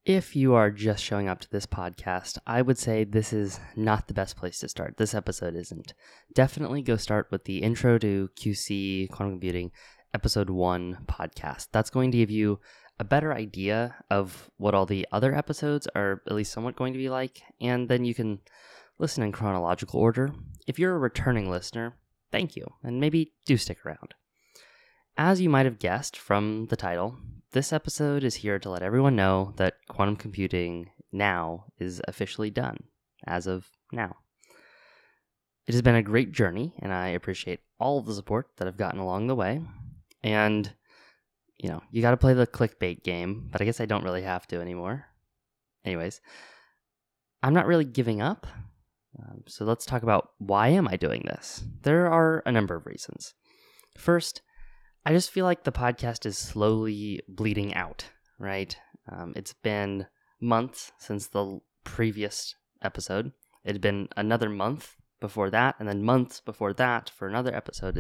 If you are just showing up to this podcast, I would say this is not the best place to start. This episode isn't. Definitely go start with the Intro to QC Quantum Computing Episode 1 podcast. That's going to give you a better idea of what all the other episodes are at least somewhat going to be like, and then you can listen in chronological order. If you're a returning listener, thank you, and maybe do stick around. As you might have guessed from the title, this episode is here to let everyone know that quantum computing now is officially done, as of now. It has been a great journey, and I appreciate all of the support that I've gotten along the way. And, you got to play the clickbait game, but I guess I don't really have to anymore. Anyways, I'm not really giving up, so let's talk about why am I doing this? There are a number of reasons. First, I just feel like the podcast is slowly bleeding out, right? It's been months since the previous episode. It had been another month before that, and then months before that for another episode.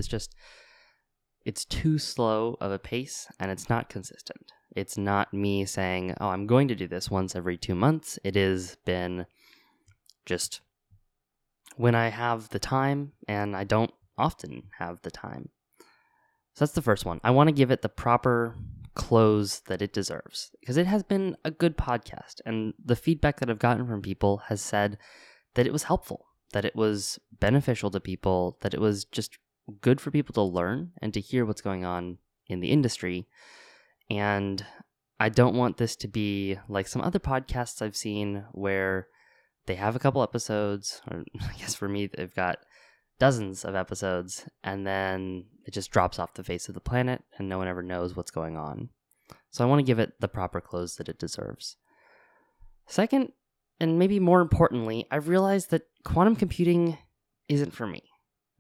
It's too slow of a pace, and it's not consistent. It's not me saying, oh, I'm going to do this once every 2 months. It has been just when I have the time, and I don't often have the time. So that's the first one. I want to give it the proper close that it deserves because it has been a good podcast, and the feedback that I've gotten from people has said that it was helpful, that it was beneficial to people, that it was just good for people to learn and to hear what's going on in the industry. And I don't want this to be like some other podcasts I've seen where they have a couple episodes, or I guess for me, they've got dozens of episodes, and then it just drops off the face of the planet, and no one ever knows what's going on. So I want to give it the proper close that it deserves. Second, and maybe more importantly, I've realized that quantum computing isn't for me.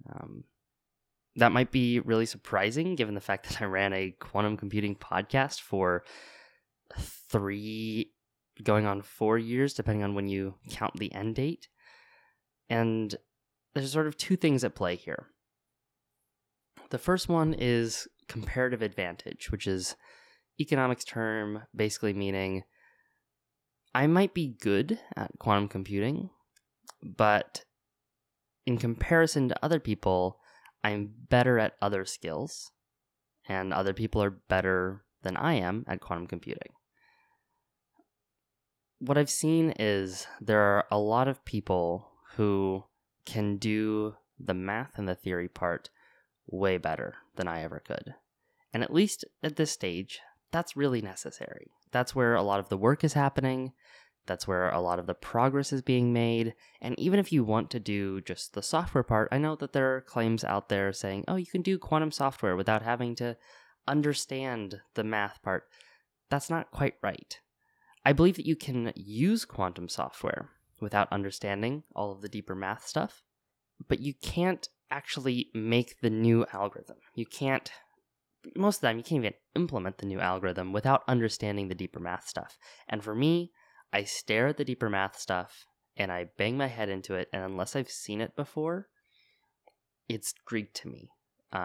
That might be really surprising, given the fact that I ran a quantum computing podcast for 3, going on 4 years, depending on when you count the end date. And there's sort of 2 things at play here. The first one is comparative advantage, which is economics term basically meaning I might be good at quantum computing, but in comparison to other people, I'm better at other skills, and other people are better than I am at quantum computing. What I've seen is there are a lot of people who can do the math and the theory part way better than I ever could. And at least at this stage, that's really necessary. That's where a lot of the work is happening. That's where a lot of the progress is being made. And even if you want to do just the software part, I know that there are claims out there saying, oh, you can do quantum software without having to understand the math part. That's not quite right. I believe that you can use quantum software without understanding all of the deeper math stuff, but you can't actually make the new algorithm. Most of the time, you can't even implement the new algorithm without understanding the deeper math stuff. And for me, I stare at the deeper math stuff and I bang my head into it, and unless I've seen it before, it's Greek to me.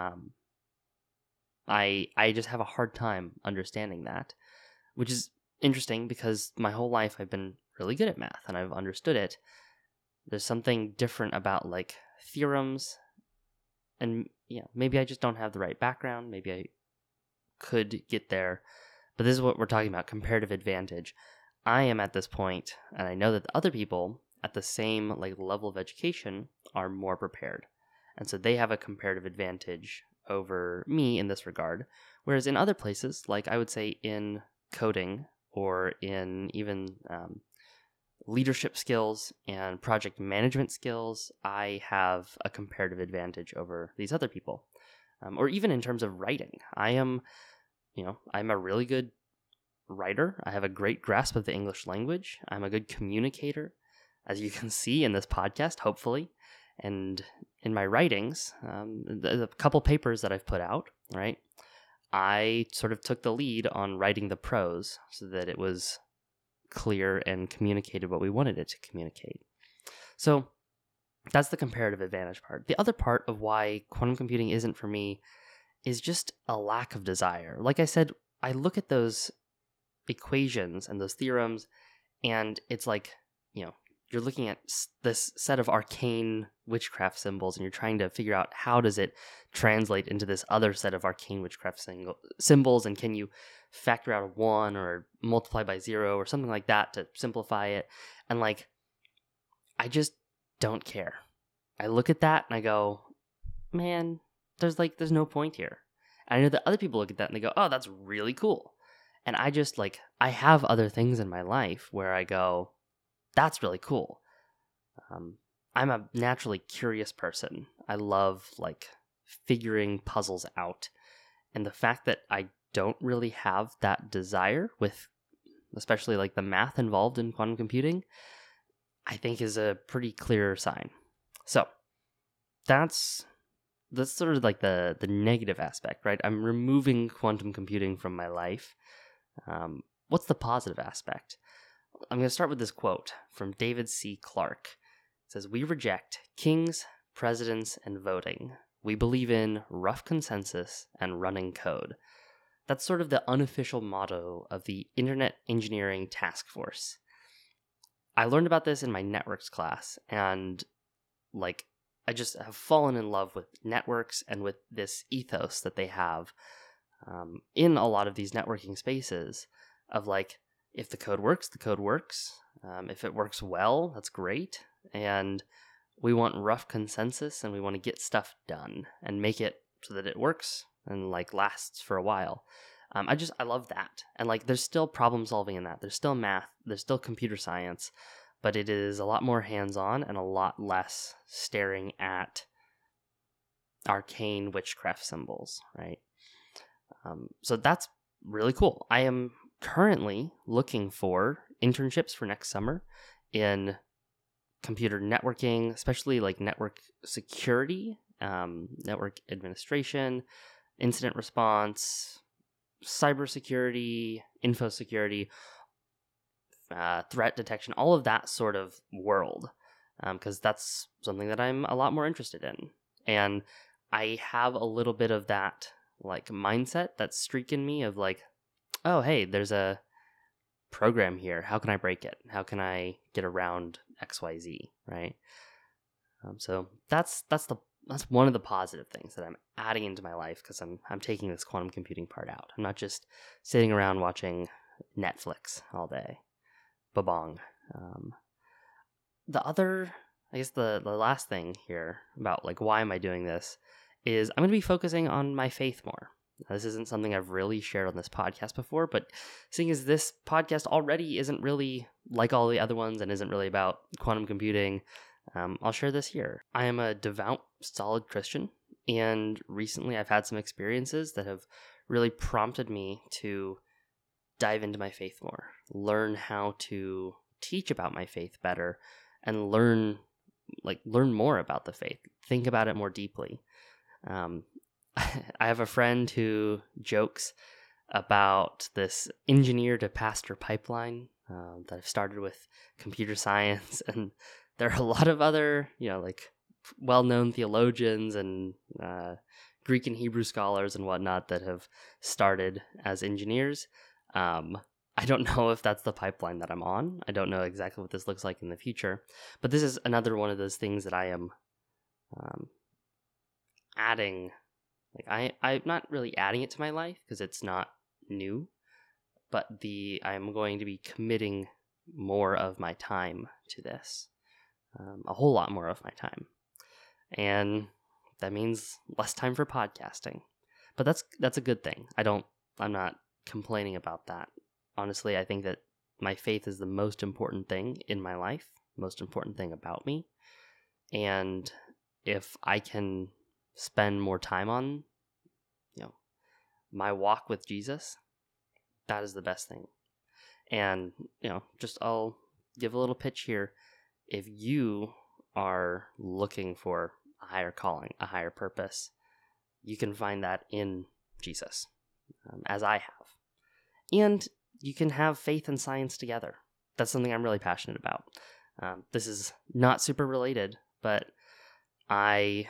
I just have a hard time understanding that, which is interesting because my whole life I've been really good at math and I've understood it. There's something different about like theorems, and maybe I just don't have the right background. Maybe I could get there, but this is what we're talking about, comparative advantage. I am at this point, and I know that the other people at the same level of education are more prepared, and so they have a comparative advantage over me in this regard. Whereas in other places, like I would say in coding or in even leadership skills and project management skills, I have a comparative advantage over these other people. Or even in terms of writing, I'm a really good writer. I have a great grasp of the English language. I'm a good communicator, as you can see in this podcast, hopefully. And in my writings, the couple papers that I've put out, right, I sort of took the lead on writing the prose so that it was clear and communicated what we wanted it to communicate. So that's the comparative advantage part. The other part of why quantum computing isn't for me is just a lack of desire. Like I said, I look at those equations and those theorems, and it's like, you're looking at this set of arcane witchcraft symbols, and you're trying to figure out how does it translate into this other set of arcane witchcraft symbols, and can you factor out a 1 or multiply by 0 or something like that to simplify it. And like, I just don't care. I look at that and I go, man, there's no point here. And I know that other people look at that and they go, oh, that's really cool. And I just I have other things in my life where I go, that's really cool. I'm a naturally curious person. I love figuring puzzles out. And the fact that I don't really have that desire with especially the math involved in quantum computing, I think is a pretty clear sign. So that's sort of the negative aspect, right? I'm removing quantum computing from my life. What's the positive aspect? I'm going to start with this quote from David C. Clarke. It says, "We reject kings, presidents, and voting. We believe in rough consensus and running code." That's sort of the unofficial motto of the Internet Engineering Task Force. I learned about this in my networks class, and I just have fallen in love with networks and with this ethos that they have in a lot of these networking spaces of if the code works, the code works. If it works well, that's great. And we want rough consensus, and we want to get stuff done and make it so that it works and lasts for a while. I love that. And there's still problem solving in that. There's still math, there's still computer science, but it is a lot more hands-on and a lot less staring at arcane witchcraft symbols, right? So that's really cool. I am currently looking for internships for next summer in computer networking, especially network security, network administration, incident response, cybersecurity, info security, threat detection, all of that sort of world, because that's something that I'm a lot more interested in. And I have a little bit of that mindset, that streak in me of oh, hey, there's a program here. How can I break it? How can I get around XYZ, right? So that's one of the positive things that I'm adding into my life, because I'm taking this quantum computing part out. I'm not just sitting around watching Netflix all day. Babong. The other, I guess the last thing here about why am I doing this is I'm going to be focusing on my faith more. Now, this isn't something I've really shared on this podcast before, but seeing as this podcast already isn't really like all the other ones and isn't really about quantum computing, I'll share this here. I am a devout, solid Christian, and recently I've had some experiences that have really prompted me to dive into my faith more, learn how to teach about my faith better, and learn more about the faith, think about it more deeply. I have a friend who jokes about this engineer to pastor pipeline that I've started with computer science, and there are a lot of other, well-known theologians and Greek and Hebrew scholars and whatnot that have started as engineers. I don't know if that's the pipeline that I'm on. I don't know exactly what this looks like in the future, but this is another one of those things that I am adding. I'm not really adding it to my life because it's not new, but I'm going to be committing more of my time to this, a whole lot more of my time, and that means less time for podcasting. But that's a good thing. I'm not complaining about that. Honestly, I think that my faith is the most important thing in my life, most important thing about me, and if I can spend more time on my walk with Jesus, that is the best thing. And I'll give a little pitch here. If you are looking for a higher calling, a higher purpose, you can find that in Jesus, as I have. And you can have faith and science together. That's something I'm really passionate about. This is not super related, but I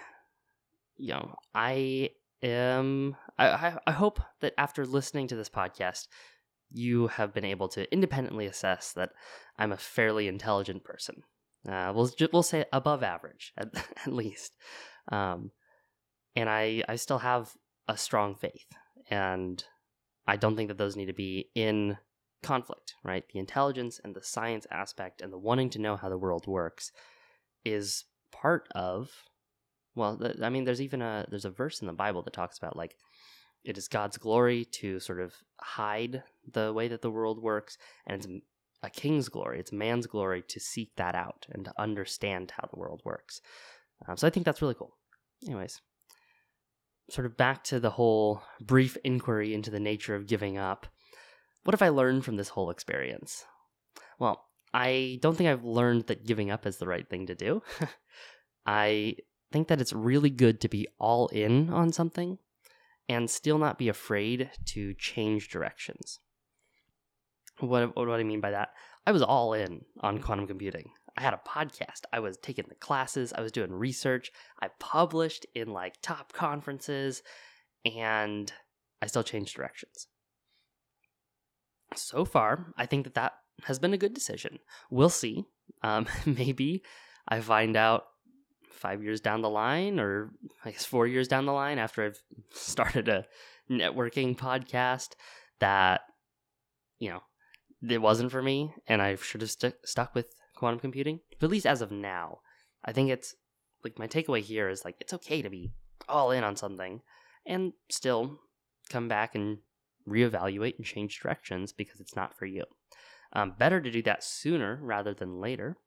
hope that after listening to this podcast, you have been able to independently assess that I'm a fairly intelligent person. We'll say above average at least. And I still have a strong faith, and I don't think that those need to be in conflict, right? The intelligence and the science aspect and the wanting to know how the world works is part of, there's a verse in the Bible that talks about, like, it is God's glory to sort of hide the way that the world works, and it's a king's glory, it's man's glory to seek that out and to understand how the world works. So I think that's really cool. Anyways, sort of back to the whole brief inquiry into the nature of giving up. What have I learned from this whole experience? Well, I don't think I've learned that giving up is the right thing to do. I think that it's really good to be all in on something and still not be afraid to change directions. What do I mean by that? I was all in on quantum computing. I had a podcast. I was taking the classes. I was doing research. I published in like top conferences, and I still changed directions. So far, I think that has been a good decision. We'll see. Maybe I find out 5 years down the line, or I guess 4 years down the line after I've started a networking podcast, that, it wasn't for me and I should have stuck with quantum computing. But at least as of now, I think it's like, my takeaway here is like, it's okay to be all in on something and still come back and reevaluate and change directions because it's not for you. Better to do that sooner rather than later.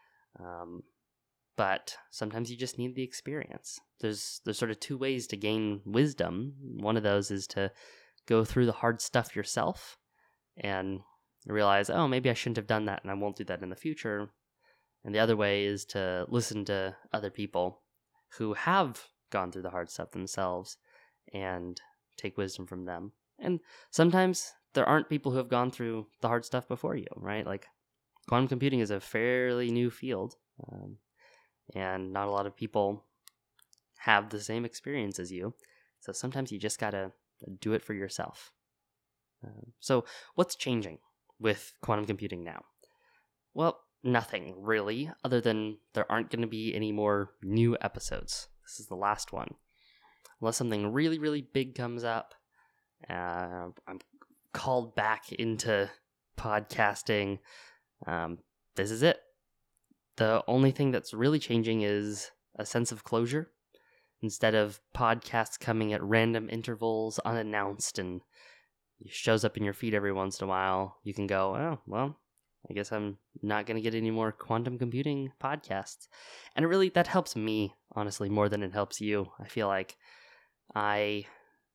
But sometimes you just need the experience. There's sort of two ways to gain wisdom. One of those is to go through the hard stuff yourself and realize, oh, maybe I shouldn't have done that and I won't do that in the future. And the other way is to listen to other people who have gone through the hard stuff themselves and take wisdom from them. And sometimes there aren't people who have gone through the hard stuff before you, right? Like, quantum computing is a fairly new field, and not a lot of people have the same experience as you. So sometimes you just gotta do it for yourself. So what's changing with quantum computing now? Well, nothing really, other than there aren't going to be any more new episodes. This is the last one. Unless something really, really big comes up, I'm called back into podcasting. This is it. The only thing that's really changing is a sense of closure. Instead of podcasts coming at random intervals, unannounced, and it shows up in your feed every once in a while, you can go, oh, well, I guess I'm not going to get any more quantum computing podcasts. And that helps me, honestly, more than it helps you. I feel like I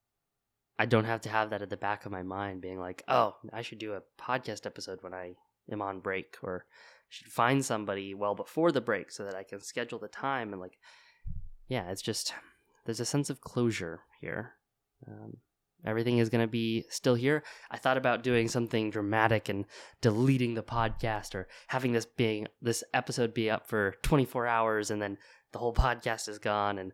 don't have to have that at the back of my mind being like, oh, I should do a podcast episode when I am on break, or I should find somebody well before the break so that I can schedule the time. And it's just, there's a sense of closure here. Everything is going to be still here. I thought about doing something dramatic and deleting the podcast, or having this episode be up for 24 hours and then the whole podcast is gone. And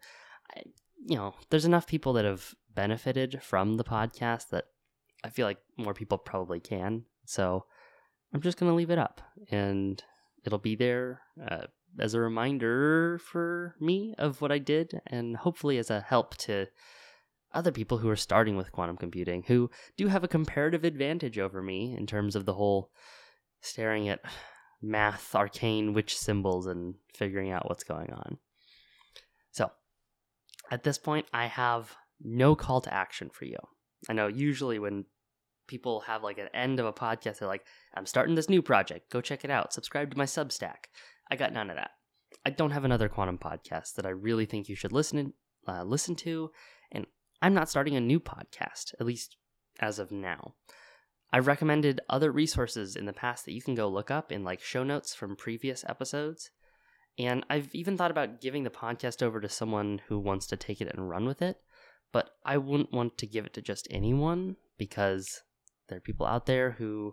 there's enough people that have benefited from the podcast that I feel like more people probably can. So I'm just going to leave it up, and it'll be there as a reminder for me of what I did, and hopefully as a help to other people who are starting with quantum computing, who do have a comparative advantage over me in terms of the whole staring at math, arcane witch symbols, and figuring out what's going on. So at this point, I have no call to action for you. I know usually when people have like an end of a podcast, they're like, I'm starting this new project, go check it out, subscribe to my Substack. I got none of that. I don't have another quantum podcast that I really think you should listen to, and I'm not starting a new podcast, at least as of now. I've recommended other resources in the past that you can go look up in like show notes from previous episodes. And I've even thought about giving the podcast over to someone who wants to take it and run with it. But I wouldn't want to give it to just anyone, because there are people out there who,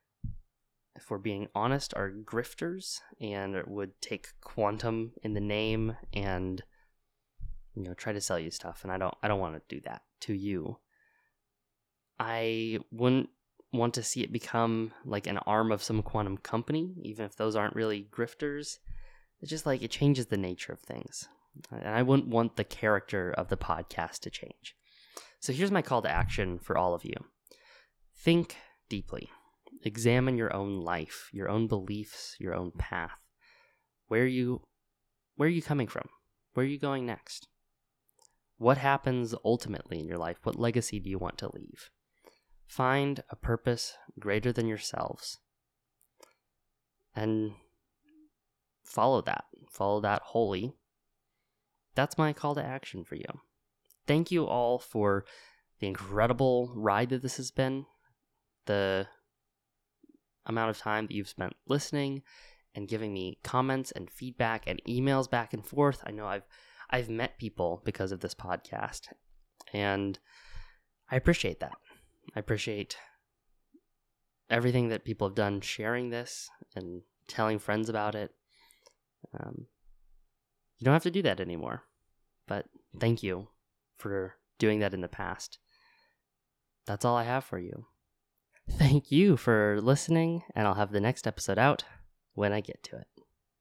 if we're being honest, are grifters and would take quantum in the name and try to sell you stuff, and I don't want to do that to you. I wouldn't want to see it become like an arm of some quantum company, even if those aren't really grifters. It's just like it changes the nature of things. And I wouldn't want the character of the podcast to change. So here's my call to action for all of you. Think deeply. Examine your own life, your own beliefs, your own path. Where are you coming from? Where are you going next? What happens ultimately in your life? What legacy do you want to leave? Find a purpose greater than yourselves and follow that. Follow that wholly. That's my call to action for you. Thank you all for the incredible ride that this has been, the amount of time that you've spent listening and giving me comments and feedback and emails back and forth. I know I've met people because of this podcast, and I appreciate that. I appreciate everything that people have done sharing this and telling friends about it. You don't have to do that anymore, but thank you for doing that in the past. That's all I have for you. Thank you for listening, and I'll have the next episode out when I get to it.